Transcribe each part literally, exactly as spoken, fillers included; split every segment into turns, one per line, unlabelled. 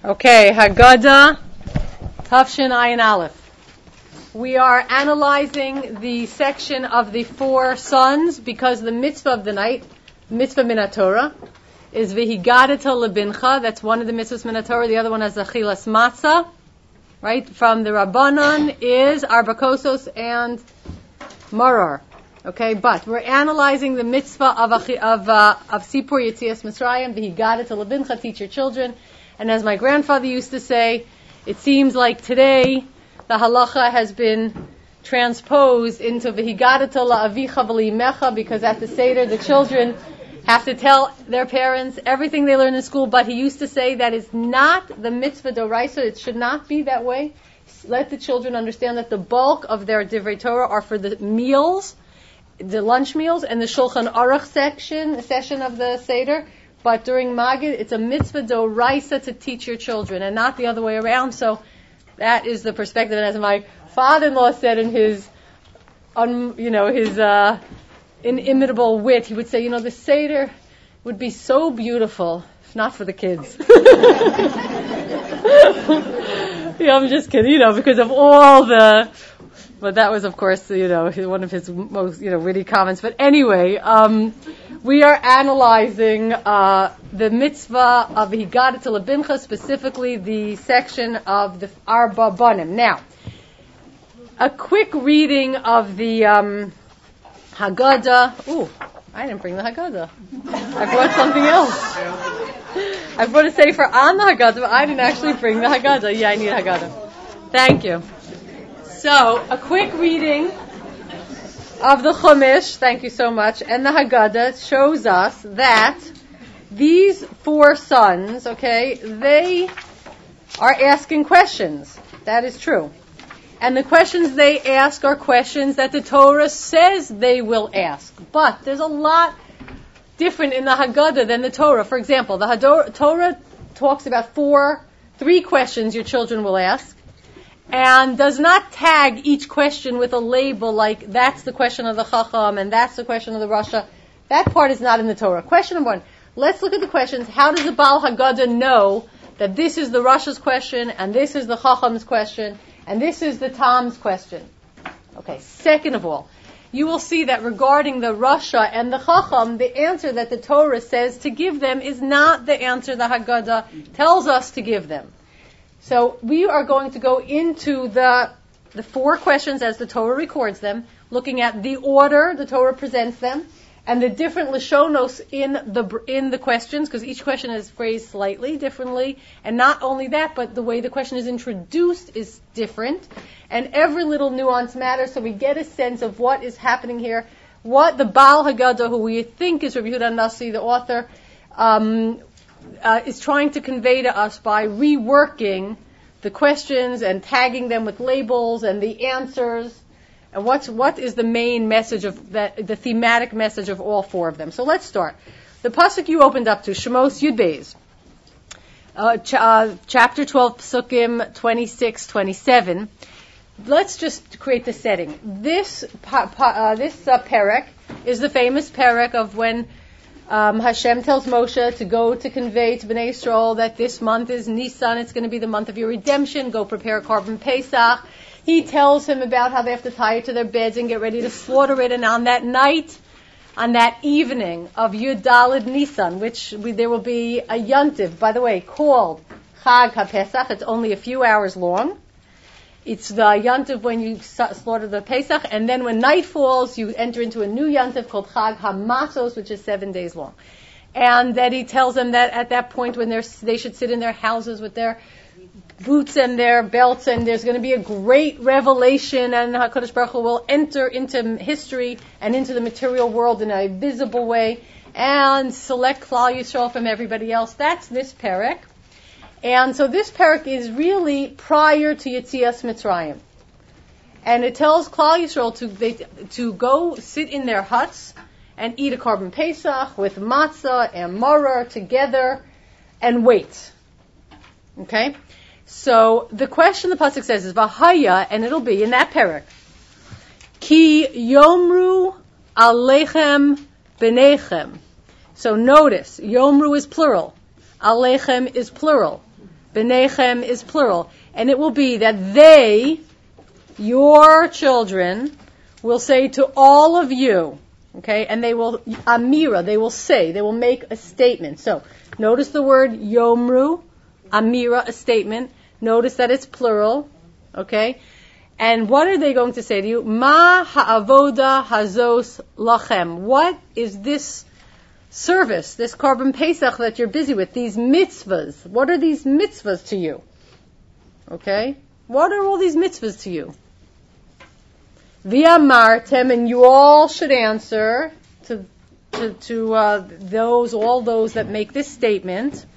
Okay, Haggadah, Tafshin Ayin Aleph. We are analyzing the section of the four sons because the mitzvah of the night, mitzvah min HaTorah, is V'higadata lebincha. That's one of the mitzvahs min HaTorah. The other one is Achilas Matzah, right? From the Rabbanan is Arba Kosos and Marar. Okay, but we're analyzing the mitzvah of of uh, of Sipur Yetzias Mitzrayim, V'higadata lebincha, teach your children. And as my grandfather used to say, it seems like today the halacha has been transposed into V'higadata la'avicha v'li'imecha, because at the Seder the children have to tell their parents everything they learn in school. But he used to say that is not the mitzvah d'oraisa. It should not be that way. Let the children understand that the bulk of their divrei Torah are for the meals, the lunch meals, and the Shulchan Aruch section session of the Seder. But during Magid, it's a mitzvah d'oraisa to teach your children, and not the other way around. So that is the perspective. And as my father-in-law said in his, un, you know, his uh, inimitable wit, he would say, you know, the Seder would be so beautiful if not for the kids. Yeah, I'm just kidding, you know, because of all the. But that was, of course, you know, one of his most, you know, witty comments. But anyway, um, we are analyzing uh, the mitzvah of V'higadata lebincha, specifically the section of the Arba Banim. Now, a quick reading of the um, Haggadah. Ooh, I didn't bring the Haggadah. I brought something else. I brought a sefer on the Haggadah, but I didn't actually bring the Haggadah. Yeah, I need a Haggadah. Thank you. So, a quick reading of the Chumash, thank you so much, and the Haggadah shows us that these four sons, okay, they are asking questions. That is true. And the questions they ask are questions that the Torah says they will ask. But there's a lot different in the Haggadah than the Torah. For example, the Hador- Torah talks about four, three questions your children will ask, and does not tag each question with a label like that's the question of the Chacham and that's the question of the Rasha. That part is not in the Torah. Question number one. Let's look at the questions. How does the Baal Haggadah know that this is the Rasha's question and this is the Chacham's question and this is the Tam's question? Okay. Second of all, you will see that regarding the Rasha and the Chacham, the answer that the Torah says to give them is not the answer the Haggadah tells us to give them. So we are going to go into the the four questions as the Torah records them, looking at the order the Torah presents them, and the different lashonos in the in the questions, because each question is phrased slightly differently, and not only that, but the way the question is introduced is different, and every little nuance matters. So we get a sense of what is happening here, what the Baal Haggadah, who we think is Rabbi Yehuda Nasi, the author, um, Uh, is trying to convey to us by reworking the questions and tagging them with labels and the answers, and what's what is the main message of that, the thematic message of all four of them. So let's start. The pasuk you opened up to, Shemos Yud Beis, uh, ch- uh, chapter twelve, Psukim twenty-six, twenty-seven. Let's just create the setting. This pa- pa- uh, this uh, perek is the famous perek of when Um, Hashem tells Moshe to go to convey to Bnei Yisrael that this month is Nisan, it's going to be the month of your redemption, go prepare Korban Pesach. He tells him about how they have to tie it to their beds and get ready to slaughter it, and on that night, on that evening of Yud Daled Nisan, which we, there will be a yontiv, by the way, called Chag HaPesach. It's only a few hours long. It's the yontiv when you slaughter the Pesach, and then when night falls, you enter into a new yontiv called Chag HaMatzos, which is seven days long. And that he tells them that at that point when they're, they should sit in their houses with their boots and their belts, and there's going to be a great revelation, and HaKadosh Baruch Hu will enter into history and into the material world in a visible way, and select Klal Yisrael from everybody else. That's this perek. And so this perek is really prior to Yetzias Mitzrayim. And it tells Klal Yisrael to, they, to go sit in their huts and eat a Korban Pesach with matzah and maror together and wait. Okay? So the question the pasuk says is Vahaya, and it'll be in that perek. Ki yomru alechem benechem. So notice, yomru is plural. Alechem is plural. B'nechem is plural. And it will be that they, your children, will say to all of you, okay, and they will, amira, they will say, they will make a statement. So, notice the word yomru, amira, a statement. Notice that it's plural, okay? And what are they going to say to you? Ma ha'avoda hazos lachem. What is this service, this Korban Pesach that you're busy with, these mitzvahs? What are these mitzvahs to you? Okay? What are all these mitzvahs to you? V'amartem, and you all should answer to to, to uh, those, all those that make this statement.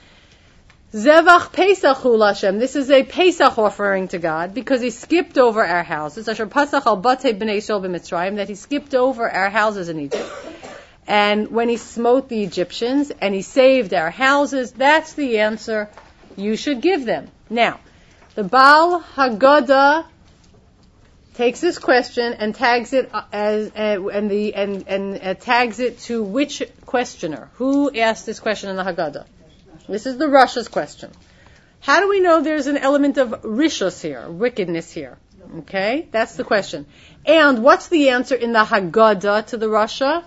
Zevach Pesach hu Lashem. This is a Pesach offering to God because he skipped over our houses. Asher Pasach al batei b'nei Yisrael b'Mitzrayim, that he skipped over our houses in Egypt. And when he smote the Egyptians and he saved our houses, that's the answer you should give them. Now, the Baal Haggadah takes this question and tags it as uh, and the and and uh, tags it to which questioner? Who asked this question in the Haggadah? This is the Rasha's question. How do we know there's an element of rishus here, wickedness here? Okay, that's the question. And what's the answer in the Haggadah to the Rasha?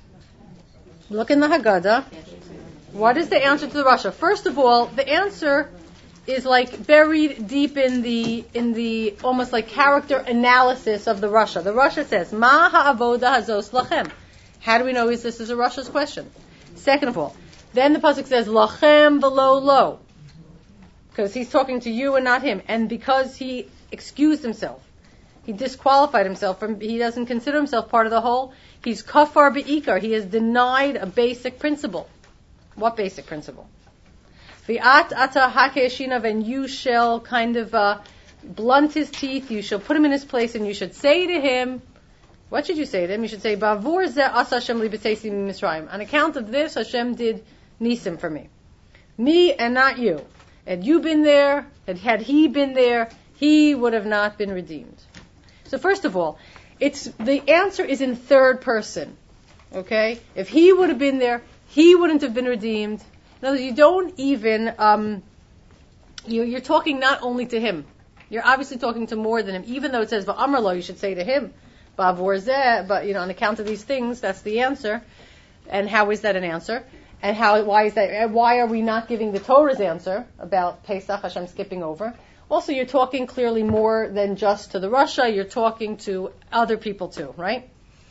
Look in the Haggadah. What is the answer to the Rasha? First of all, the answer is like buried deep in the in the almost like character analysis of the Rasha. The Rasha says, "Ma ha'avoda hazos lachem." How do we know this is a Rasha's question? Second of all, then the pasuk says, "Lachem below lo," because he's talking to you and not him, and because he excused himself, he disqualified himself from. He doesn't consider himself part of the whole. He's kafar be'ikar. He has denied a basic principle. What basic principle? V'at ata hakeshinav, and you shall kind of uh, blunt his teeth. You shall put him in his place, and you should say to him, what should you say to him? You should say, "Bavur ze asa Hashem li b'teisim Mitzrayim." On account of this, Hashem did nisim for me, me and not you. Had you been there, had, had he been there, he would have not been redeemed. So first of all, it's the answer is in third person. Okay, if he would have been there, he wouldn't have been redeemed. In other words, you don't even, um, you, you're talking not only to him. You're obviously talking to more than him. Even though it says, V'amar lo, you should say to him, Bavor zeh, but, you know, on account of these things, that's the answer. And how is that an answer? And how, why is that, and why are we not giving the Torah's answer about Pesach, Hashem skipping over? Also, you're talking clearly more than just to the Rasha, you're talking to other people too, right?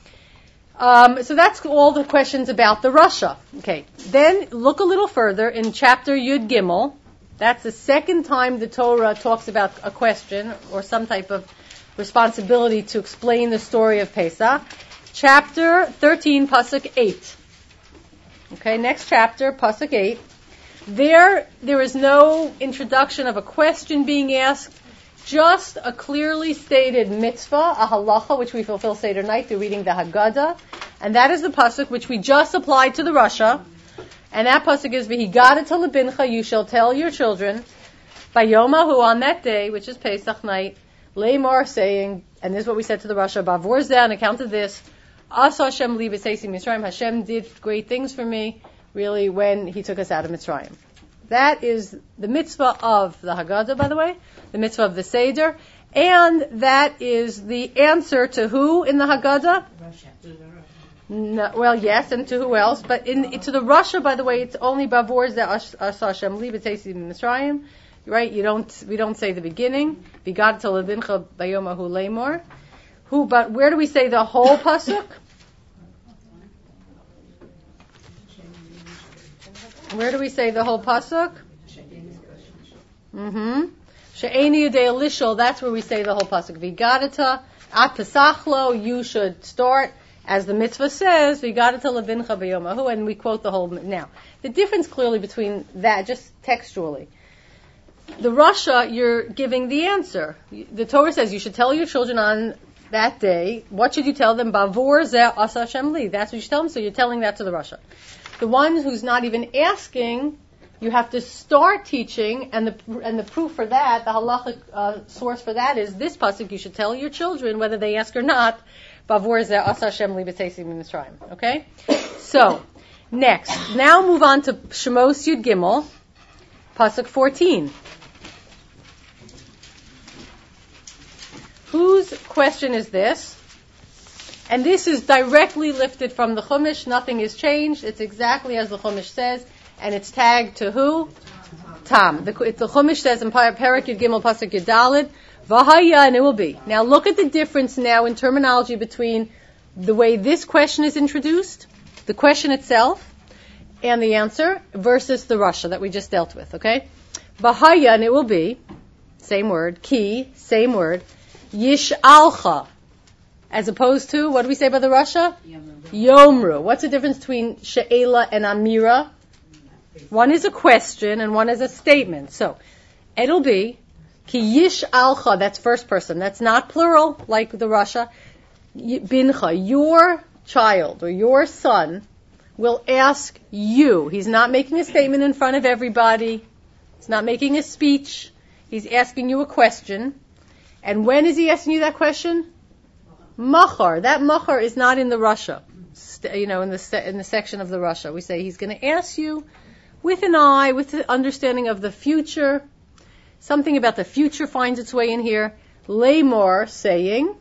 Um, so that's all the questions about the Rasha. Okay, then look a little further in chapter Yud Gimel. That's the second time the Torah talks about a question or some type of responsibility to explain the story of Pesach. Chapter thirteen, Pasuk eight. Okay, next chapter, Pasuk eight. There, there is no introduction of a question being asked, just a clearly stated mitzvah, a halacha, which we fulfill Seder night through reading the Haggadah. And that is the pasuk which we just applied to the Rasha. And that pasuk is, V'higada lebincha, you shall tell your children, Bayomahu, on that day, which is Pesach night, Leimar, saying, and this is what we said to the Rasha, Bavor zeh, on account of this, Asa Hashem li b'teisim Mitzrayim, Hashem did great things for me, really, when he took us out of Mitzrayim. That is the mitzvah of the Haggadah, by the way, the mitzvah of the Seder, and that is the answer to who in the Haggadah? No, well, yes, and to who else? But in to the Rasha, by the way, it's only Bavor zeh asa Hashem li b'teisim Mitzrayim, right? You don't, we don't say the beginning. V'gad lebincha bayomahu leimor. Who? But where do we say the whole pasuk? Where do we say the whole pasuk? Mm-hmm. She'eni yudei lishol. That's where we say the whole pasuk. V'gadata at pesachlo. You should start, as the mitzvah says, V'gadata levincha b'yomahu, and we quote the whole. Now, the difference clearly between that, just textually, the Rasha, you're giving the answer. The Torah says you should tell your children on that day. What should you tell them? Bavor zeh asa Hashem li. That's what you should tell them. So you're telling that to the Rasha. The one who's not even asking, you have to start teaching, and the and the proof for that, the halachic uh, source for that is this pasuk. You should tell your children, whether they ask or not, Bavor zeh asa Hashem li b'teisim Mitzrayim. Okay? So, next. Now move on to Shemos Yud Gimel. Pasuk fourteen. Whose question is this? And this is directly lifted from the Chumash. Nothing is changed. It's exactly as the Chumash says. And it's tagged to who? Tam. The, the Chumash says in Parak Yud Gimel Pasuk Yud Daled, V'haya, and it will be. Now look at the difference now in terminology between the way this question is introduced, the question itself, and the answer, versus the Rasha that we just dealt with, okay? V'haya, and it will be, same word, ki, same word, Yish'alcha, as opposed to, what do we say by the Rasha? Yomru. What's the difference between She'ela and Amira? One is a question and one is a statement. So, it'll be, Ki Yish'alcha, that's first person. That's not plural, like the Rasha. Bincha, your child or your son will ask you. He's not making a statement in front of everybody. He's not making a speech. He's asking you a question. And when is he asking you that question? Machar. That machar is not in the Rasha. You know, in the se- in the section of the Rasha, we say he's going to ask you with an eye, with the understanding of the future. Something about the future finds its way in here. Lamor saying,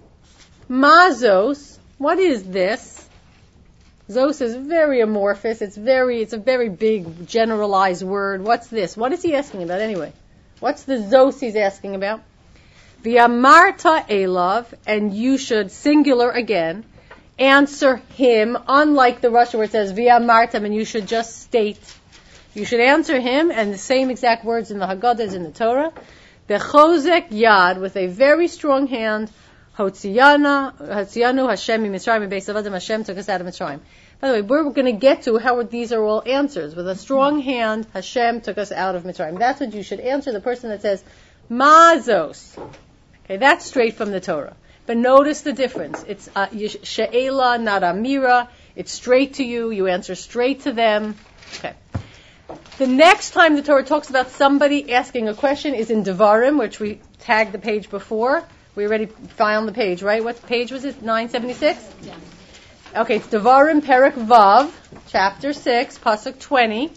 Mazos. What is this? Zos is very amorphous. It's very, it's a very big generalized word. What's this? What is he asking about anyway? What's the Zos he's asking about? V'amarta elav, and you should, singular again, answer him, unlike the Rasha where it says v'amartam, and you should just state. You should answer him, and the same exact words in the Haggadah as in the Torah. Bechozek yad, with a very strong hand, Hotziyana, Hotziyanu Hashem Mitzrayim, Beis Avadim, Hashem took us out of Mitzrayim. By the way, we're going to get to how these are all answers. With a strong hand, Hashem took us out of Mitzrayim. That's what you should answer the person that says, Mazos. Okay, that's straight from the Torah. But notice the difference. It's uh, she'ela, not amira. It's straight to you. You answer straight to them. Okay. The next time the Torah talks about somebody asking a question is in Devarim, which we tagged the page before. We already found the page, right? What page was it? nine seventy-six? Yeah. Okay, it's Devarim, Perek Vav, chapter six, Pasuk twenty.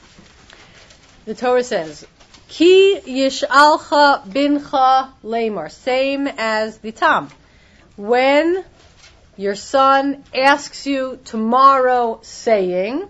The Torah says, Ki yish'alcha bincha lemar. Same as the Tam. When your son asks you tomorrow saying,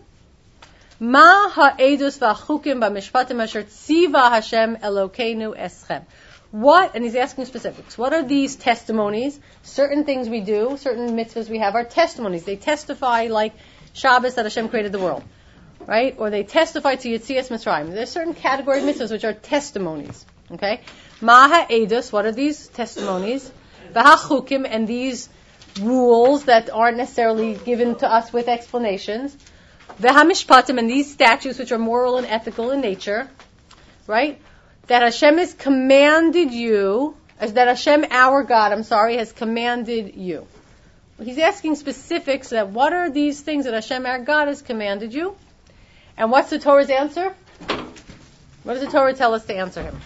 Ma ha'edus v'achukim b'mishpatim asher tziva Hashem Elokeinu eschem. What, and he's asking specifics, what are these testimonies? Certain things we do, certain mitzvahs we have are testimonies. They testify like Shabbos that Hashem created the world. Right? Or they testify to Yetzias Mitzrayim. There's certain category of mitzvahs which are testimonies. Okay? Maha Edus, what are these testimonies? V'hachukim, and these rules that aren't necessarily given to us with explanations. V'hamishpatim, and these statutes which are moral and ethical in nature. Right? That Hashem has commanded you, as that Hashem, our God, I'm sorry, has commanded you. He's asking specifics that what are these things that Hashem, our God, has commanded you? And what's the Torah's answer? What does the Torah tell us to answer him?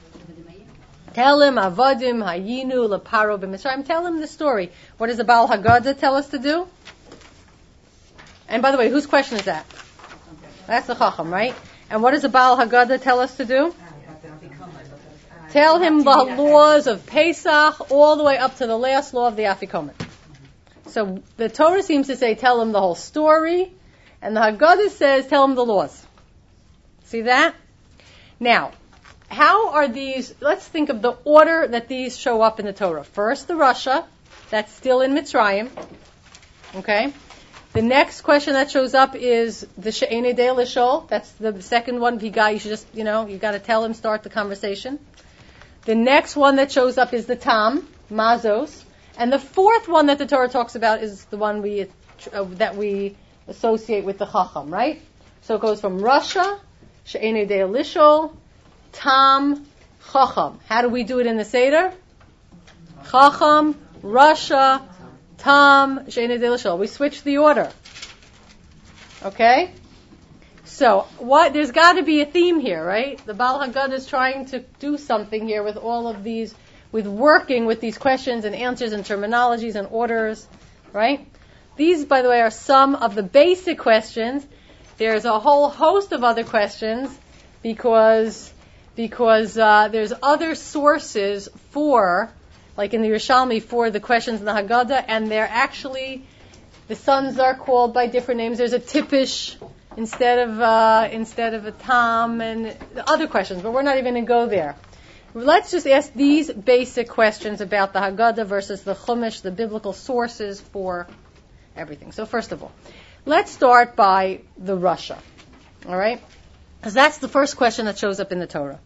Tell him, Avadim, Hayinu, Leparo, B'Mitzrayim. Tell him the story. What does the Baal Haggadah tell us to do? And by the way, whose question is that? That's the Chacham, right? And what does the Baal Haggadah tell us to do? Tell him the laws of Pesach all the way up to the last law of the Afikomen. So the Torah seems to say tell him the whole story, and the Haggadah says tell him the laws. See that? Now, how are these, let's think of the order that these show up in the Torah. First the Rasha, that's still in Mitzrayim. Okay? The next question that shows up is the She'enei Dei Lishol. That's the second one. If you got, you should just, you know, you got to tell him, start the conversation. The next one that shows up is the Tam, Mazos. And the fourth one that the Torah talks about is the one we uh, that we associate with the Chacham, right? So it goes from Rasha, She'enei Dei Lishol, Tam, Chacham. How do we do it in the Seder? Chacham, Rasha, Tam, She'enei Dei Lishol. We switch the order. Okay? So, what, there's got to be a theme here, right? The Baal Haggadah is trying to do something here with all of these, with working with these questions and answers and terminologies and orders, right? These, by the way, are some of the basic questions. There's a whole host of other questions because because uh, there's other sources for, like in the Yerushalmi, for the questions in the Haggadah, and they're actually, the sons are called by different names. There's a Tippish instead of uh, instead of a Tam, and other questions, but we're not even going to go there. Let's just ask these basic questions about the Haggadah versus the Chumash, the biblical sources for everything. So first of all, let's start by the Rasha. All right? Because that's the first question that shows up in the Torah.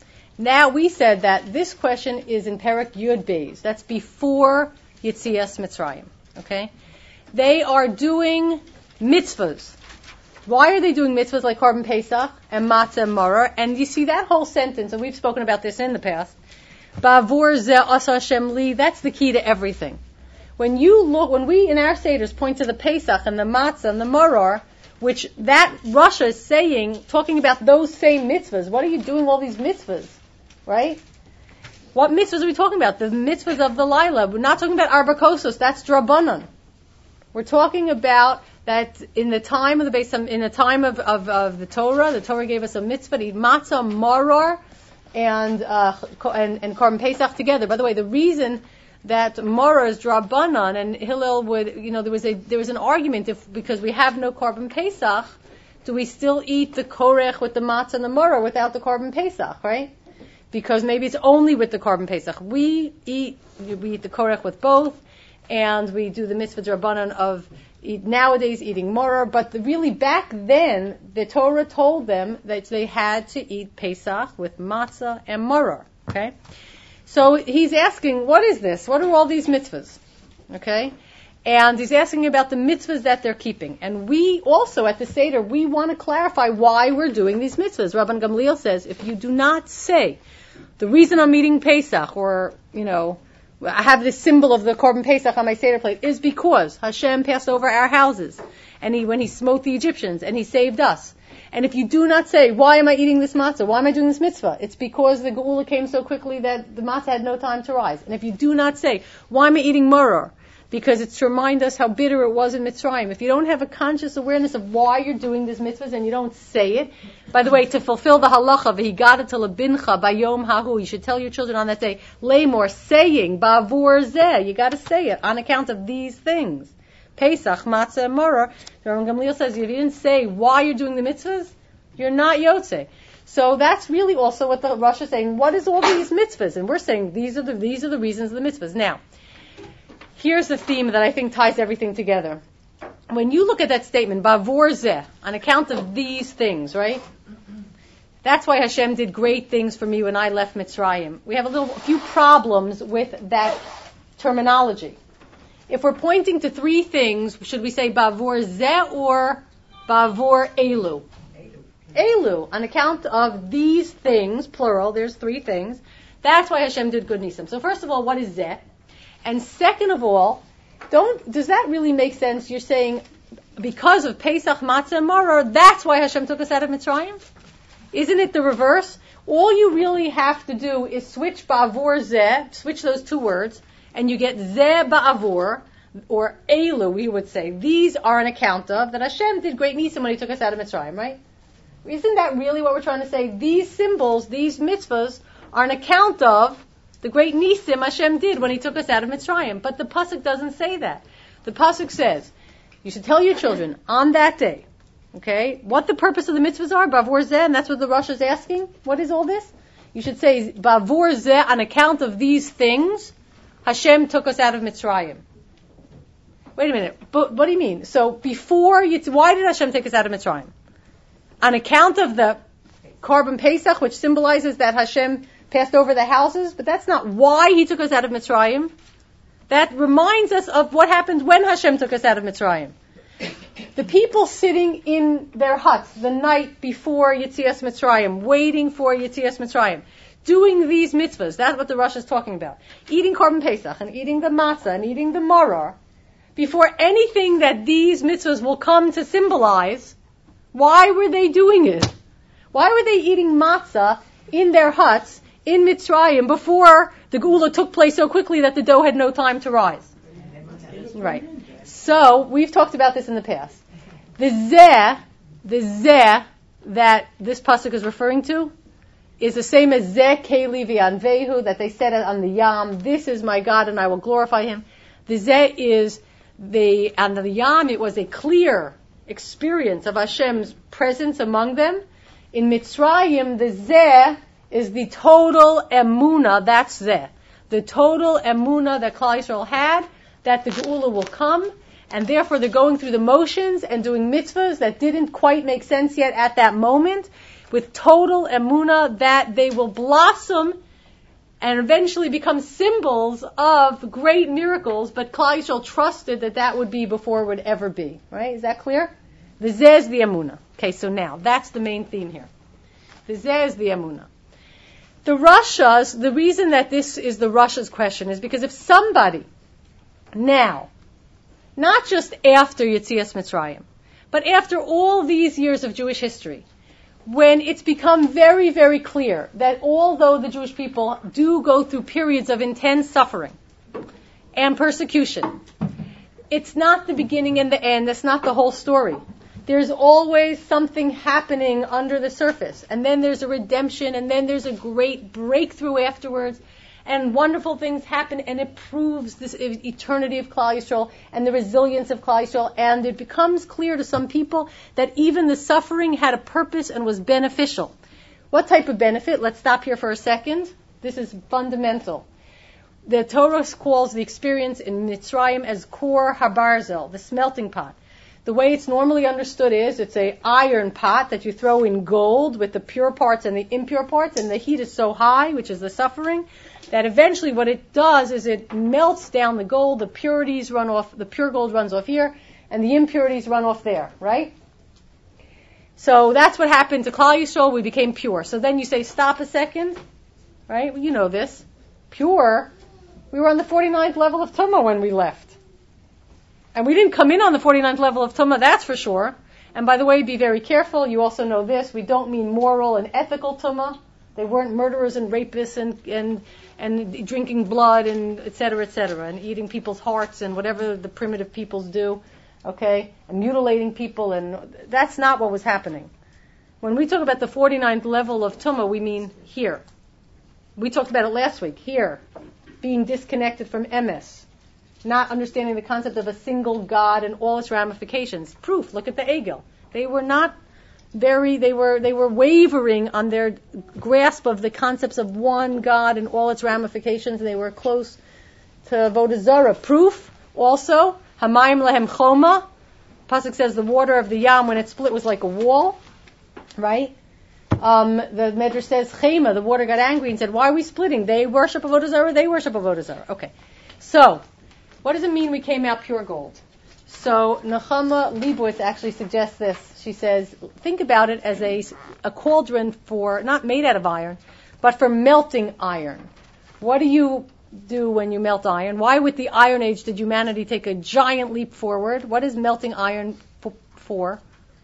Now, we said that this question is in Perek Yud Beis. That's before Yetzias Mitzrayim. Okay? They are doing mitzvahs. Why are they doing mitzvahs like Korban Pesach and Matzah and Maror? And you see that whole sentence, and we've spoken about this in the past, Ba'avur zeh asa Hashem li, that's the key to everything. When you look, when we in our Seders point to the Pesach and the Matzah and the Maror, which that Rasha is saying, talking about those same mitzvahs, what are you doing all these mitzvahs? Right? What mitzvahs are we talking about? The mitzvahs of the Laila. We're not talking about Arba Kosos, that's Drabanan. We're talking about that in the time of the base, in the time of, of, of the Torah, the Torah gave us a mitzvah to eat matzah, maror, and, uh, and, and Korban Pesach together. By the way, the reason that maror is drabanan, and Hillel would, you know, there was a, there was an argument if, because we have no Korban Pesach, do we still eat the korech with the matzah and the maror without the Korban Pesach, right? Because maybe it's only with the Korban Pesach. We eat, we eat the korech with both, and we do the mitzvah drabanan of Eat, nowadays eating maror, but the, really back then the Torah told them that they had to eat Pesach with matzah and maror. Okay, so he's asking, what is this? What are all these mitzvahs? Okay, and he's asking about the mitzvahs that they're keeping. And we also at the Seder we want to clarify why we're doing these mitzvahs. Rabban Gamliel says if you do not say the reason I'm eating Pesach, or you know, I have this symbol of the Korban Pesach on my Seder plate, is because Hashem passed over our houses, and he, when he smote the Egyptians, and he saved us. And if you do not say, why am I eating this matzah? Why am I doing this mitzvah? It's because the Geula came so quickly that the matzah had no time to rise. And if you do not say, why am I eating maror? Because it's to remind us how bitter it was in Mitzrayim. If you don't have a conscious awareness of why you're doing these mitzvahs and you don't say it, by the way, to fulfill the halacha, v'higada to lebincha bayom hahu, you should tell your children on that day, lemor, saying, ba'avur zeh, you gotta say it, on account of these things. Pesach, matzah, and maror, the Rabban Gamliel says, if you didn't say why you're doing the mitzvahs, you're not yotze. So that's really also what the Rosh is saying, what is all these mitzvahs? And we're saying, these are the, these are the reasons of the mitzvahs. Now, here's the theme that I think ties everything together. When you look at that statement, Ba'avur zeh, on account of these things, right? That's why Hashem did great things for me when I left Mitzrayim. We have a little, a few problems with that terminology. If we're pointing to three things, should we say Ba'avur zeh or Ba'avur elu? Elu, on account of these things, plural, there's three things. That's why Hashem did good nisim. So first of all, what is zeh? And second of all, don't, does that really make sense? You're saying, because of Pesach, Matzah, and Maror, that's why Hashem took us out of Mitzrayim? Isn't it the reverse? All you really have to do is switch Ba'avur Zeh, switch those two words, and you get Zeh Ba'avur, or Elu, we would say. These are an account of that Hashem did great nisim when He took us out of Mitzrayim, right? Isn't that really what we're trying to say? These symbols, these mitzvahs, are an account of the great nisim Hashem did when He took us out of Mitzrayim. But the pasuk doesn't say that. The pasuk says, you should tell your children on that day, okay, what the purpose of the mitzvahs are, Ba'avur Zeh, and that's what the Rosh is asking. What is all this? You should say, Ba'avur Zeh, on account of these things, Hashem took us out of Mitzrayim. Wait a minute, but what do you mean? So before, you t- why did Hashem take us out of Mitzrayim? On account of the Korban Pesach, which symbolizes that Hashem passed over the houses, but that's not why He took us out of Mitzrayim. That reminds us of what happened when Hashem took us out of Mitzrayim. The people sitting in their huts the night before Yetzias Mitzrayim, waiting for Yetzias Mitzrayim, doing these mitzvahs, that's what the Rosh is talking about. Eating Korban Pesach, and eating the matzah, and eating the maror, before anything that these mitzvahs will come to symbolize, why were they doing it? Why were they eating matzah in their huts, in Mitzrayim, before the Geula took place so quickly that the dough had no time to rise? Right. So, we've talked about this in the past. The Zeh, the Zeh, that this pasuk is referring to is the same as Zeh Keli V'Anvehu, that they said on the Yam, this is my God and I will glorify him. The Zeh is the, on the Yam, it was a clear experience of Hashem's presence among them. In Mitzrayim, the Zeh is the total emuna, that's Zeh. The total emuna that Klal Yisrael had, that the Geula will come, and therefore they're going through the motions and doing mitzvahs that didn't quite make sense yet at that moment, with total emuna that they will blossom and eventually become symbols of great miracles, but Klal Yisrael trusted that that would be before it would ever be. Right? Is that clear? The Zeh is the emuna. Okay, so now, that's the main theme here. The Zeh is the emuna. The Rashas, the reason that this is the Rashas question is because if somebody now, not just after Yetzias Mitzrayim, but after all these years of Jewish history, when it's become very, very clear that although the Jewish people do go through periods of intense suffering and persecution, it's not the beginning and the end, that's not the whole story. There's always something happening under the surface, and then there's a redemption, and then there's a great breakthrough afterwards, and wonderful things happen, and it proves this eternity of Klal Yisrael and the resilience of Klal Yisrael, and it becomes clear to some people that even the suffering had a purpose and was beneficial. What type of benefit? Let's stop here for a second. This is fundamental. The Torah calls the experience in Mitzrayim as Kor HaBarzel, the smelting pot. The way it's normally understood is it's a iron pot that you throw in gold with the pure parts and the impure parts, and the heat is so high, which is the suffering, that eventually what it does is it melts down the gold, the purities run off, the pure gold runs off here, and the impurities run off there, right? So that's what happened to Klal Yisrael, we became pure. So then you say, stop a second, right? Well, you know this. Pure, we were on the forty-ninth level of Tumah when we left. And we didn't come in on the forty-ninth level of Tumah, that's for sure. And by the way, be very careful. You also know this. We don't mean moral and ethical Tumah. They weren't murderers and rapists and, and, and drinking blood and et cetera, et cetera, and eating people's hearts and whatever the primitive peoples do, okay, and mutilating people. And that's not what was happening. When we talk about the forty-ninth level of Tumah, we mean here. We talked about it last week. Here. Being disconnected from emes. Not understanding the concept of a single God and all its ramifications. Proof, look at the Egel. They were not very, they were they were wavering on their grasp of the concepts of one God and all its ramifications. They were close to Avodah Zarah. Proof, also, Hamayim Lehem Choma. Pasuk says the water of the Yam, when it split, was like a wall. Right? Um, the Medrash says, Chema, the water got angry and said, why are we splitting? They worship Avodah Zarah, they worship Avodah Zarah. Okay. So, what does it mean we came out pure gold? So Nechama Leibowitz actually suggests this. She says, think about it as a, a cauldron for, not made out of iron, but for melting iron. What do you do when you melt iron? Why with the Iron Age did humanity take a giant leap forward? What is melting iron f- for?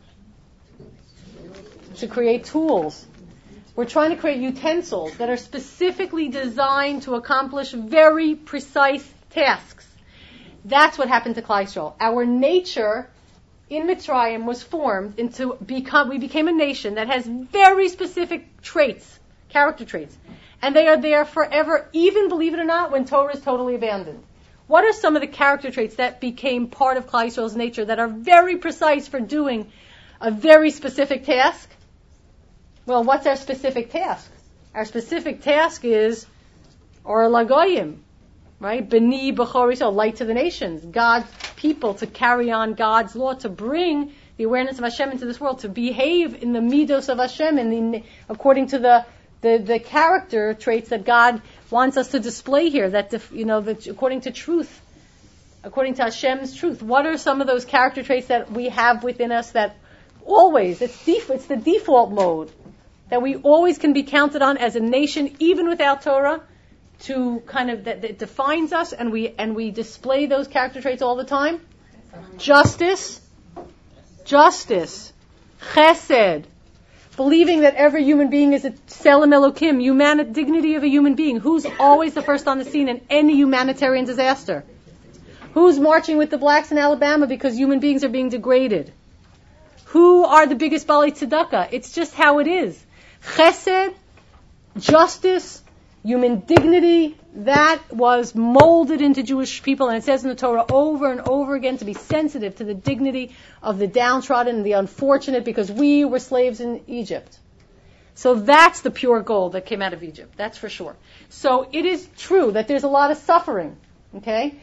To create tools. We're trying to create utensils that are specifically designed to accomplish very precise tasks. That's what happened to Klal Yisrael. Our nature in Mitzrayim was formed into become, we became a nation that has very specific traits, character traits. And they are there forever, even, believe it or not, when Torah is totally abandoned. What are some of the character traits that became part of Klal Yisrael's nature that are very precise for doing a very specific task? Well, what's our specific task? Our specific task is Or Lagoyim. Right? B'ni b'chor Yisrael, light to the nations. God's people to carry on God's law, to bring the awareness of Hashem into this world, to behave in the midos of Hashem, in the, according to the, the, the character traits that God wants us to display here, that, you know, that according to truth, according to Hashem's truth. What are some of those character traits that we have within us that always, it's, def- it's the default mode, that we always can be counted on as a nation, even without Torah, to kind of, that, that defines us, and we and we display those character traits all the time? Justice, justice, chesed, believing that every human being is a Tselem Elokim, human dignity of a human being. Who's always the first on the scene in any humanitarian disaster? Who's marching with the blacks in Alabama because human beings are being degraded? Who are the biggest Bali Tzedakah? It's just how it is. Chesed, justice, human dignity, that was molded into Jewish people, and it says in the Torah over and over again to be sensitive to the dignity of the downtrodden and the unfortunate, because we were slaves in Egypt. So that's the pure gold that came out of Egypt, that's for sure. So it is true that there's a lot of suffering, okay?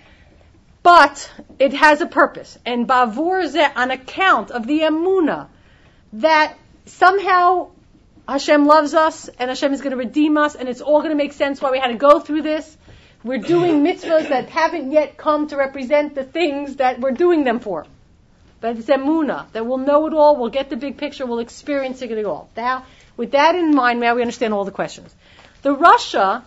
But it has a purpose. And Bavur Zeh, on account of the emunah, that somehow Hashem loves us, and Hashem is going to redeem us, and it's all going to make sense why we had to go through this. We're doing mitzvahs that haven't yet come to represent the things that we're doing them for. But it's emunah, that we'll know it all, we'll get the big picture, we'll experience it all. Now, with that in mind, now we understand all the questions. The Rasha,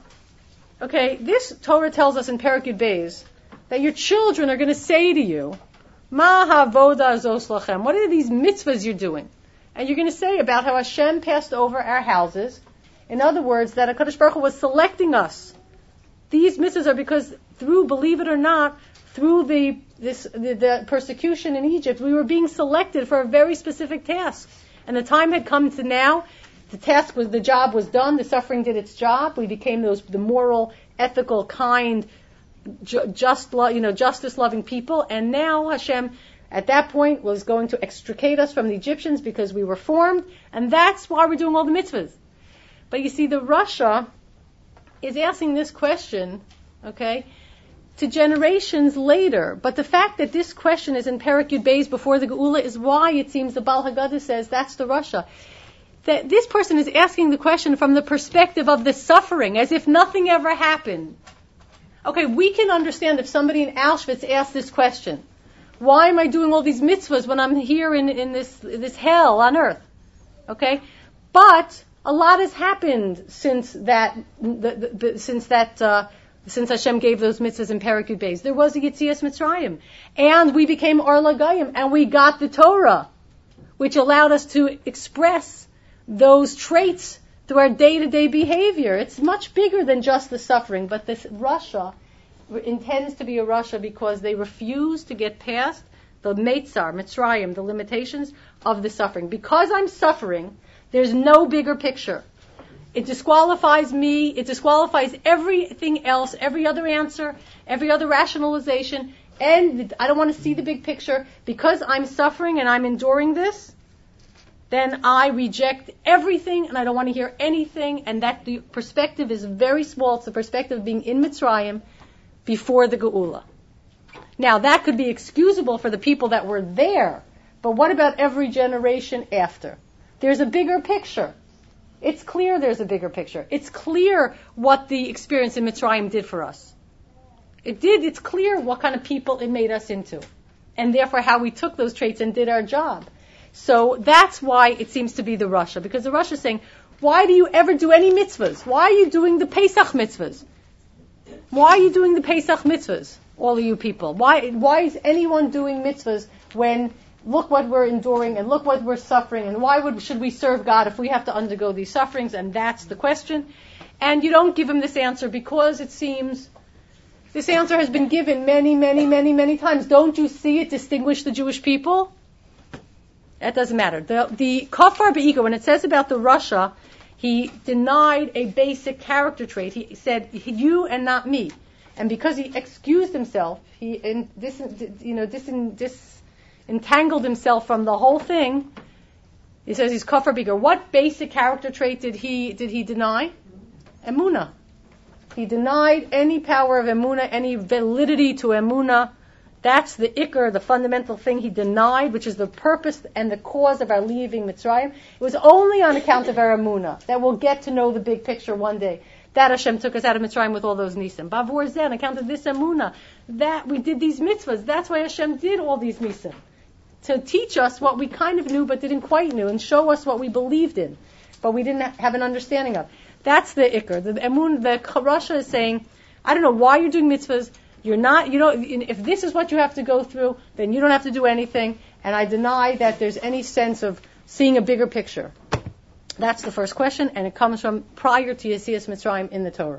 okay, this Torah tells us in Perek Yud Beis that your children are going to say to you, Ma havoda zos lachem, what are these mitzvahs you're doing? And you're going to say about how Hashem passed over our houses. In other words, that HaKadosh Baruch Hu was selecting us. These mitzvahs are because through, believe it or not, through the this the, the persecution in Egypt, we were being selected for a very specific task. And the time had come to now, the task was, the job was done, the suffering did its job, we became those, the moral, ethical, kind, ju- just, you know, justice-loving people, and now Hashem, at that point, was going to extricate us from the Egyptians because we were formed, and that's why we're doing all the mitzvahs. But you see, the Rasha is asking this question, okay, to generations later. But the fact that this question is in Perek Yud Beis before the Geula is why it seems the Baal Haggadah says that's the Rasha. That this person is asking the question from the perspective of the suffering, as if nothing ever happened. Okay, we can understand if somebody in Auschwitz asked this question. Why am I doing all these mitzvahs when I'm here in, in this this hell on earth? Okay, but a lot has happened since that the, the, the, since that uh, since Hashem gave those mitzvahs in Perek Yud Beis. There was a Yetzias Mitzrayim, and we became Or Lagayim, and we got the Torah, which allowed us to express those traits through our day-to-day behavior. It's much bigger than just the suffering, but this Rasha intends to be a Rasha because they refuse to get past the Meitzar, Mitzrayim, the limitations of the suffering. Because I'm suffering, there's no bigger picture. It disqualifies me, it disqualifies everything else, every other answer, every other rationalization, and I don't want to see the big picture. Because I'm suffering and I'm enduring this, then I reject everything and I don't want to hear anything, and that the perspective is very small. It's the perspective of being in Mitzrayim before the Geula. Now, that could be excusable for the people that were there, but what about every generation after? There's a bigger picture. It's clear there's a bigger picture. It's clear what the experience in Mitzrayim did for us. It did, it's clear what kind of people it made us into, and therefore how we took those traits and did our job. So that's why it seems to be the Rasha, because the Rasha is saying, why do you ever do any mitzvahs? Why are you doing the Pesach mitzvahs? Why are you doing the Pesach mitzvahs, all of you people? Why why is anyone doing mitzvahs when look what we're enduring and look what we're suffering, and why would should we serve God if we have to undergo these sufferings? And that's the question. And you don't give him this answer because it seems this answer has been given many, many, many, many times. Don't you see it distinguish the Jewish people? That doesn't matter. The, the Kafar Be'ika, when it says about the Rasha, he denied a basic character trait. He said, you and not me. And because he excused himself, he in, dis, you know, dis, dis, entangled himself from the whole thing. He says he's Kafar Be'ika. What basic character trait did he did he deny? Emunah. He denied any power of Emunah, any validity to Emunah. That's the ikr, the fundamental thing he denied, which is the purpose and the cause of our leaving Mitzrayim. It was only on account of our emunah that we'll get to know the big picture one day. That Hashem took us out of Mitzrayim with all those nisim. Bavur Zeh, on account of this emunah, that we did these mitzvahs. That's why Hashem did all these nisim. To teach us what we kind of knew but didn't quite know, and show us what we believed in, but we didn't have an understanding of. That's the ikr. The emun, the Rasha is saying, I don't know why you're doing mitzvahs. You're not, you know, if this is what you have to go through, then you don't have to do anything. And I deny that there's any sense of seeing a bigger picture. That's the first question, and it comes from prior to Yetzias Mitzrayim in the Torah.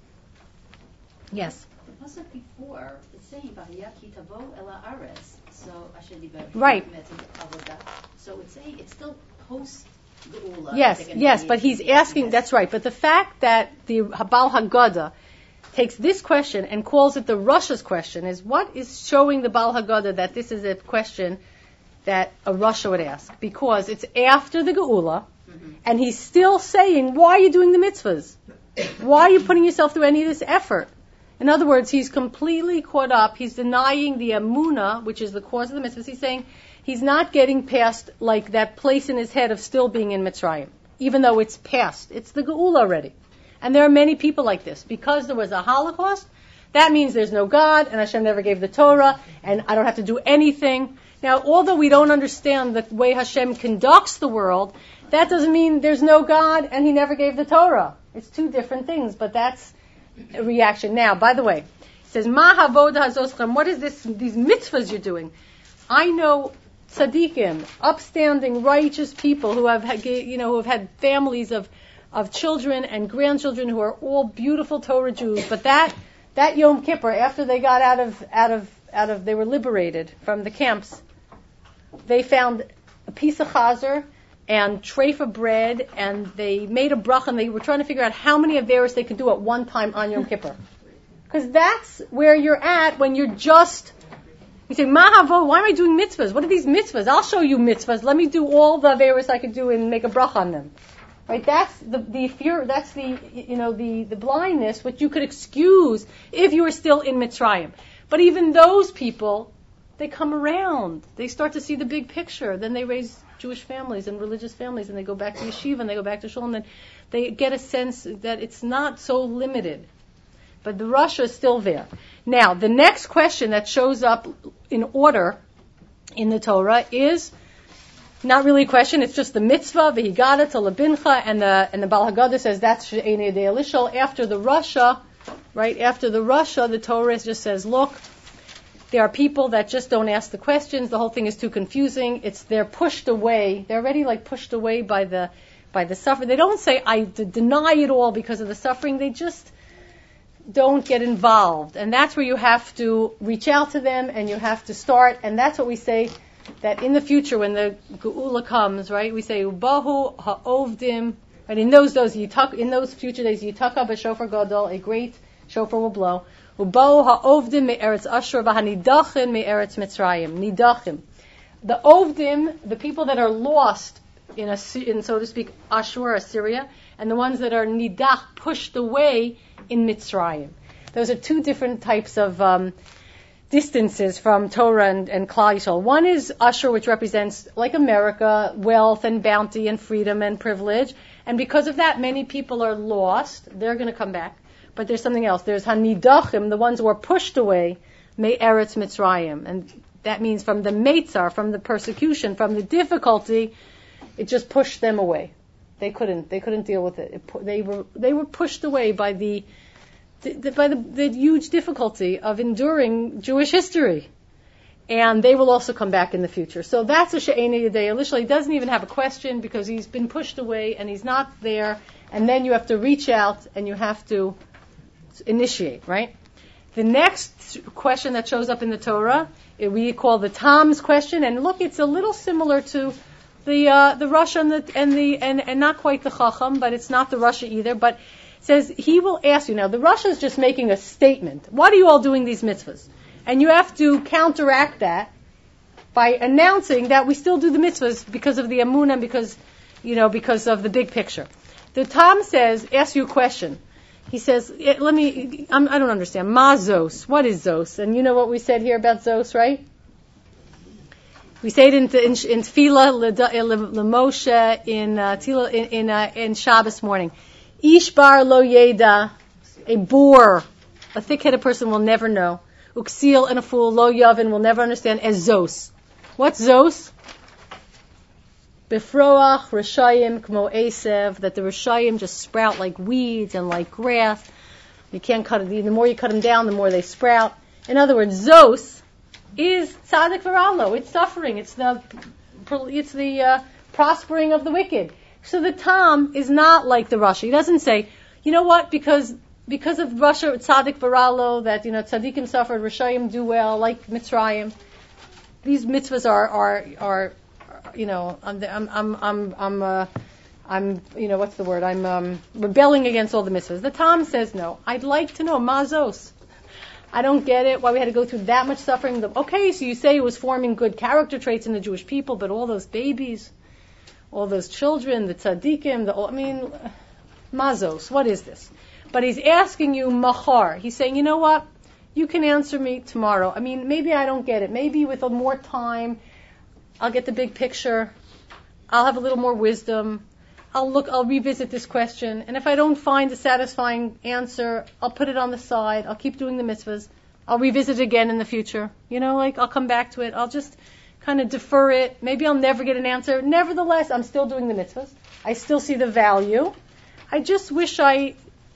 Yes?
The pasuk before, it's saying, so
right.
So it's saying it's still post Geula.
Yes, yes, but he's asking, that's right. But the fact that the Baal Haggadah takes this question and calls it the Rasha's question is what is showing the Baal Haggadah that this is a question that a Rasha would ask. Because it's after the Geula, mm-hmm. and he's still saying, why are you doing the mitzvahs? Why are you putting yourself through any of this effort? In other words, he's completely caught up. He's denying the Amunah, which is the cause of the mitzvahs. He's saying he's not getting past like that place in his head of still being in Mitzrayim, even though it's past. It's the Geula already. And there are many people like this. Because there was a Holocaust, that means there's no God, and Hashem never gave the Torah, and I don't have to do anything. Now, although we don't understand the way Hashem conducts the world, that doesn't mean there's no God and he never gave the Torah. It's two different things, but that's a reaction. Now, by the way, it says, Ma havoda hazoschem, what is this, these mitzvahs you're doing? I know tzaddikim, upstanding, righteous people who have had, you know, who have had families of, of children and grandchildren who are all beautiful Torah Jews, but that, that Yom Kippur, after they got out of, out of, out of, they were liberated from the camps, they found a piece of chazer and treif of bread, and they made a bracha, and they were trying to figure out how many averos they could do at one time on Yom Kippur. Because that's where you're at when you're just, you say, Mahavo, why am I doing mitzvahs? What are these mitzvahs? I'll show you mitzvahs. Let me do all the averos I could do and make a bracha on them. Right? That's the, the fear, that's the, you know, the, the blindness, which you could excuse if you were still in Mitzrayim. But even those people, they come around. They start to see the big picture. Then they raise Jewish families and religious families, and they go back to yeshiva, and they go back to shul, and then they get a sense that it's not so limited. But the Rasha is still there. Now, the next question that shows up in order in the Torah is not really a question, it's just the mitzvah, v'higada to labincha, and the, and the Baal Haggadah says that's she'enei yedei elishal. After the Rasha, right, after the Rasha, the Torah just says, look, there are people that just don't ask the questions. The whole thing is too confusing. It's they're pushed away. They're already like pushed away by the by the suffering. They don't say I d- deny it all because of the suffering. They just don't get involved, and that's where you have to reach out to them and you have to start. And that's what we say that in the future when the Geula comes, right? We say Ubahu ha'ovdim. And in those days, in those future days, Yitaka b'shofar gadol, a great shofar will blow. Ubau ha'ovdim me'eretz Ashur v'hanidachim me'eretz Mitzrayim. Nidachim. The ovdim, the people that are lost in, a, in so to speak, Ashur, Assyria, and the ones that are nidach, pushed away in Mitzrayim. Those are two different types of um, distances from Torah and, and Klal Yisrael. One is Ashur, which represents, like America, wealth and bounty and freedom and privilege. And because of that, many people are lost. They're going to come back. But there's something else. There's Hanidachim, the ones who are pushed away, Me'eretz Mitzrayim. And that means from the Meitzar, from the persecution, from the difficulty, it just pushed them away. They couldn't, they couldn't deal with it. it they were, they were pushed away by the, the, the by the, the huge difficulty of enduring Jewish history. And they will also come back in the future. So that's a she'enei yedei elishal. He doesn't even have a question because he's been pushed away and he's not there. And then you have to reach out and you have to initiate, right? The next question that shows up in the Torah, we call the Tam's question, and look, it's a little similar to the uh, the Rasha and the and the and, and not quite the Chacham, but it's not the Rasha either. But it says he will ask you. Now the Rasha is just making a statement. Why are you all doing these mitzvahs? And you have to counteract that by announcing that we still do the mitzvahs because of the Amunah, because you know because of the big picture. The Tam says, ask you a question. He says, let me, I'm, I don't understand. Ma Zos. What is Zos? And you know what we said here about Zos, right? We say it in, in, in Tefillah, L'Moshe, in, uh, Tila, in, in, uh, in Shabbos morning. Ish bar lo yeda, a boor, a thick-headed person will never know. Uksil and a fool, lo yavin, will never understand, as Zos. What's Zos? Befroach, Rishayim, Kmo Esev, that the Rishayim just sprout like weeds and like grass. You can't cut it. The more you cut them down, the more they sprout. In other words, Zos is Tzadik V'Ralo. It's suffering. It's the it's the uh, prospering of the wicked. So the Tam is not like the Rasha. He doesn't say, you know what, because because of Rasha, Tzadik V'Ralo, that, you know, Tzadikim suffered, Rishayim do well, like Mitzrayim. These mitzvahs are, are, are, are, you know, I'm, I'm, I'm, I'm, I'm, uh, I'm, you know, what's the word? I'm um, rebelling against all the mitzvahs. The Tam says no. I'd like to know, mazos. I don't get it, why we had to go through that much suffering. Okay, so you say it was forming good character traits in the Jewish people, but all those babies, all those children, the tzaddikim, the, I mean, mazos, what is this? But he's asking you mahar. He's saying, you know what? You can answer me tomorrow. I mean, maybe I don't get it. Maybe with a more time, I'll get the big picture. I'll have a little more wisdom. I'll look, I'll revisit this question. And if I don't find a satisfying answer, I'll put it on the side. I'll keep doing the mitzvahs. I'll revisit it again in the future. You know, like, I'll come back to it. I'll just kind of defer it. Maybe I'll never get an answer. Nevertheless, I'm still doing the mitzvahs. I still see the value. I just wish I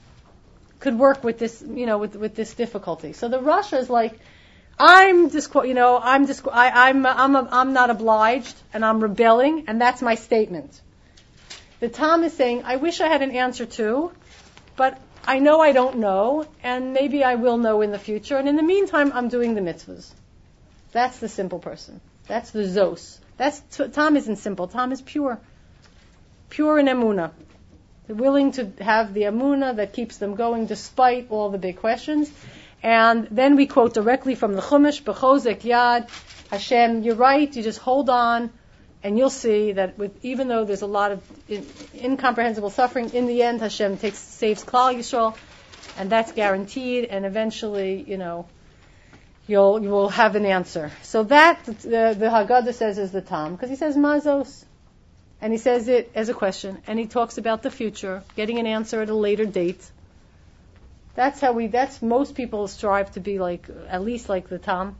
could work with this, you know, with, with this difficulty. So the Rasha is like, I'm disqu- you know, I'm disqu- I, I'm, I'm, a, I'm not obliged, and I'm rebelling, and that's my statement. The Tam is saying, I wish I had an answer too, but I know I don't know, and maybe I will know in the future, and in the meantime, I'm doing the mitzvahs. That's the simple person. That's the Zos. That's, Tam isn't simple. Tam is pure. Pure in Emunah. They're willing to have the Emunah that keeps them going despite all the big questions. And then we quote directly from the Chumash, B'chozek Yad, Hashem, you're right, you just hold on, and you'll see that with, even though there's a lot of in, incomprehensible suffering, in the end Hashem takes saves Klal Yisrael, and that's guaranteed, and eventually, you know, you'll you will have an answer. So that, the, the Haggadah says is the Tam, because he says Mazos, and he says it as a question, and he talks about the future, getting an answer at a later date. That's how we, that's most people strive to be like, at least like the Tam.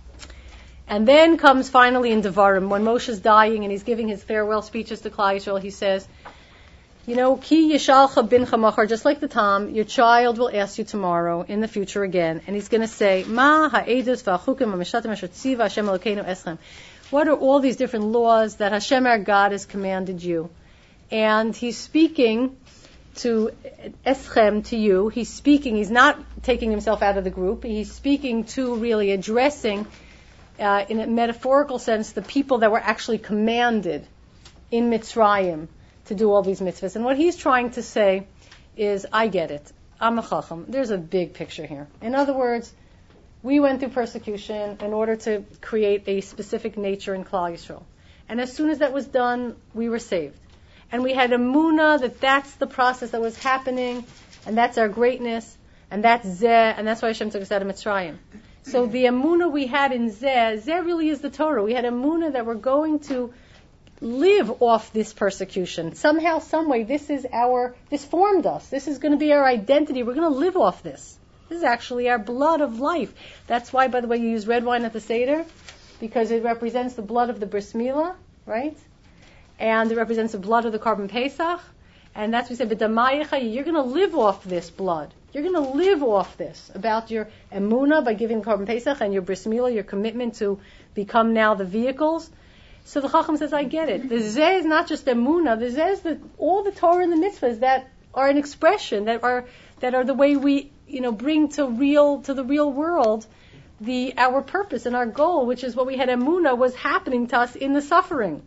And then comes finally in Devarim, when Moshe's dying and he's giving his farewell speeches to Klal Yisrael, he says, you know, Ki yishalcha bincha machar, just like the Tam, your child will ask you tomorrow, in the future again, and he's going to say, Ma ha'edus v'achukim ha'mishatim asher tziva Hashem Elokeinu eschem. What are all these different laws that Hashem our God has commanded you? And he's speaking to eschem, to you. He's speaking, he's not taking himself out of the group, he's speaking to really addressing Uh, in a metaphorical sense, the people that were actually commanded in Mitzrayim to do all these mitzvahs. And what he's trying to say is, I get it. I'm a chacham. There's a big picture here. In other words, we went through persecution in order to create a specific nature in Klal Yisrael. And as soon as that was done, we were saved. And we had emunah that that's the process that was happening, and that's our greatness, and that's zeh, and that's why Hashem took us out of Mitzrayim. So the emunah we had in Zeh, Zeh really is the Torah. We had emunah that we're going to live off this persecution. Somehow, some way, this is our, this formed us. This is going to be our identity. We're going to live off this. This is actually our blood of life. That's why, by the way, you use red wine at the Seder, because it represents the blood of the Bris Milah, right? And it represents the blood of the Korban Pesach. And that's what we say, B'damayecha, you're going to live off this blood. You're going to live off this, about your emunah by giving Korban Pesach and your Bris Milah, your commitment to become now the vehicles. So the Chacham says, I get it. The Zeh is not just emunah. The Zeh is the, all the Torah and the mitzvahs that are an expression, that are that are the way we, you know, bring to real to the real world the our purpose and our goal, which is what we had emunah was happening to us in the suffering.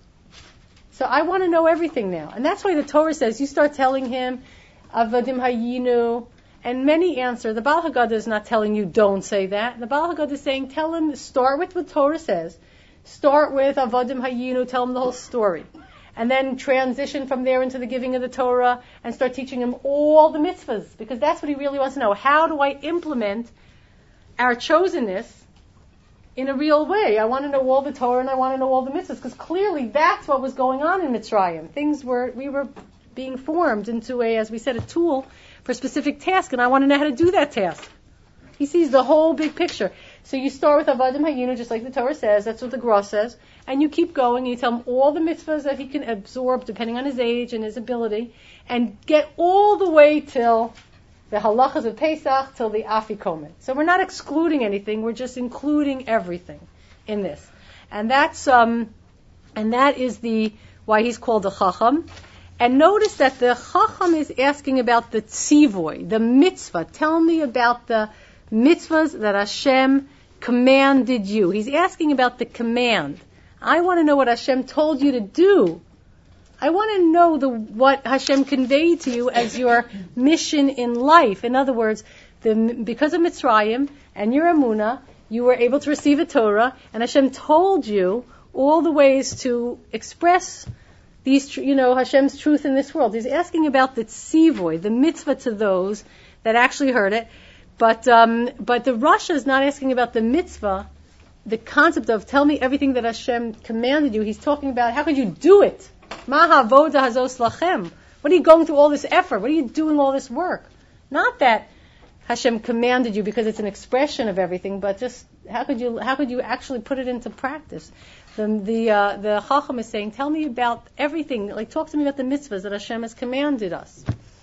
So I want to know everything now. And that's why the Torah says, you start telling him, Avadim Hayinu, and many answer. The Baal Haggadah is not telling you don't say that. The Baal Haggadah is saying, tell him, start with what Torah says. Start with Avadim Hayinu, tell him the whole story. And then transition from there into the giving of the Torah and start teaching him all the mitzvahs. Because that's what he really wants to know. How do I implement our chosenness in a real way? I want to know all the Torah and I want to know all the mitzvahs. Because clearly that's what was going on in Mitzrayim. Things were, we were being formed into a, as we said, a tool for a specific task, and I want to know how to do that task. He sees the whole big picture. So you start with Avadim Hayinu, just like the Torah says, that's what the Gra says, and you keep going, and you tell him all the mitzvahs that he can absorb, depending on his age and his ability, and get all the way till the halachas of Pesach, till the Afikomen. So we're not excluding anything, we're just including everything in this. And that's, um, and that is the, why he's called a Chacham. And notice that the Chacham is asking about the tzivoy, the mitzvah. Tell me about the mitzvahs that Hashem commanded you. He's asking about the command. I want to know what Hashem told you to do. I want to know the what Hashem conveyed to you as your mission in life. In other words, the, because of Mitzrayim and your Emunah, you were able to receive a Torah, and Hashem told you all the ways to express these, you know, Hashem's truth in this world. He's asking about the tzivoy, the mitzvah to those that actually heard it. But um, but the Rasha is not asking about the mitzvah, the concept of tell me everything that Hashem commanded you. He's talking about how could you do it? Ma havoda hazos lachem. What are you going through all this effort? What are you doing all this work? Not that Hashem commanded you because it's an expression of everything, but just how could you how could you actually put it into practice? The the uh, the Chacham is saying, tell me about everything. Like talk to me about the mitzvahs that Hashem has commanded us.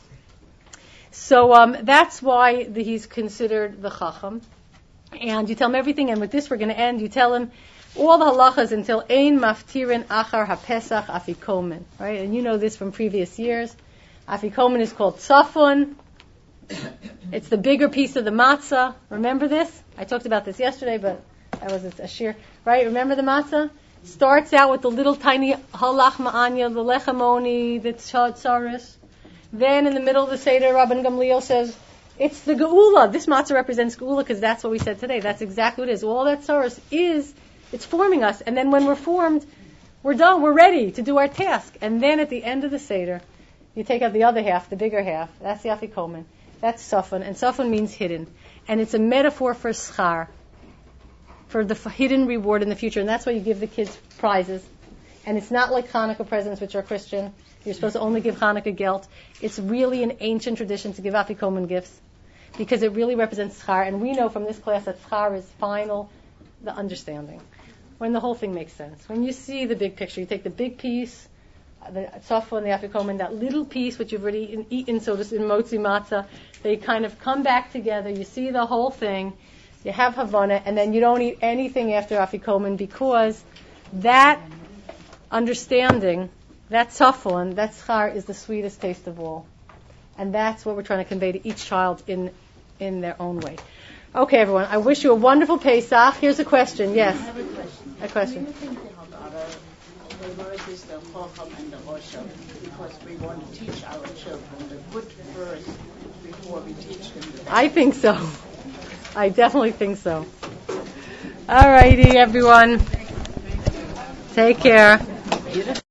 So um, that's why the, he's considered the Chacham. And you tell him everything, and with this we're going to end. You tell him all the halachas until Ein Maftirin Achar HaPesach Afikomen. Right? And you know this from previous years. Afikomen is called Tzafon. It's the bigger piece of the matzah. Remember this? I talked about this yesterday, but that was a shir. Right? Remember the matzah? Starts out with the little tiny halach ma'anya, the lechamoni, the tzaris. Then in the middle of the Seder, Rabban Gamliel says, it's the geula. This matzah represents geula because that's what we said today. That's exactly what it is. All that tzaris is, it's forming us. And then when we're formed, we're done. We're ready to do our task. And then at the end of the Seder, you take out the other half, the bigger half. That's the afikomen. That's Safon, and Safon means hidden. And it's a metaphor for schar, for the f- hidden reward in the future. And that's why you give the kids prizes. And it's not like Hanukkah presents, which are Christian. You're supposed to only give Hanukkah gelt. It's really an ancient tradition to give afikomen gifts, because it really represents schar. And we know from this class that schar is final, the understanding. When the whole thing makes sense. When you see the big picture, you take the big piece, the tzafon, the afikomen, that little piece which you've already eaten, so to in motzi matzah, they kind of come back together. You see the whole thing, you have havana, and then you don't eat anything after afikomen, because that understanding, that tzafon, that schar is the sweetest taste of all. And that's what we're trying to convey to each child in in their own way. Okay, everyone, I wish you a wonderful Pesach. Here's a question. Yes?
I have a question.
A question.
Do you think the Haggadah, the word is the Chacham and the Rosh, because we want to teach our children the good first before we teach them the bad?
I think so. I definitely think so. All righty, everyone. Take care.